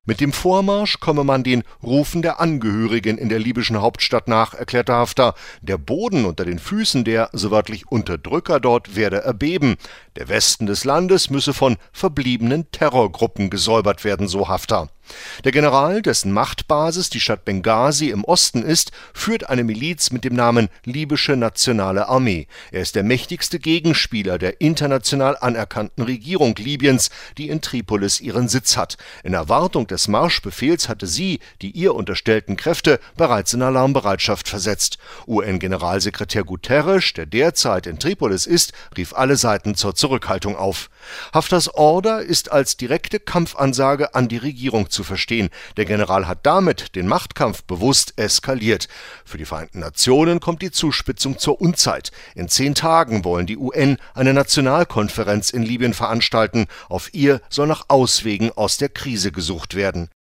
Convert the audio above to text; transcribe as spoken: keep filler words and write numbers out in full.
Mit dem Vormarsch komme man den Rufen der Angehörigen in der libyschen Hauptstadt nach, erklärte Haftar. Der Boden unter den Füßen der, so wörtlich, Unterdrücker dort werde erbeben. Der Westen des Landes müsse von verbliebenen Terrorgruppen gesäubert werden, so Haftar. Der General, dessen Machtbasis die Stadt Benghazi im Osten ist, führt eine Miliz mit dem Namen Libysche Nationale Armee. Er ist der mächtigste Gegenspieler der international anerkannten Regierung Libyens, die in Tripolis ihren Sitz hat. In Erwartung des Marschbefehls hatte sie, die ihr unterstellten Kräfte, bereits in Alarmbereitschaft versetzt. U N-Generalsekretär Guterres, der derzeit in Tripolis ist, rief alle Seiten zur Zurückhaltung auf. Haftars Order ist als direkte Kampfansage an die Regierung zu verstehen. Der General hat damit den Machtkampf bewusst eskaliert. Für die Vereinten Nationen kommt die Zuspitzung zur Unzeit. In zehn Tagen wollen die U N eine Nationalkonferenz in Libyen veranstalten. Auf ihr soll nach Auswegen aus der Krise gesucht werden.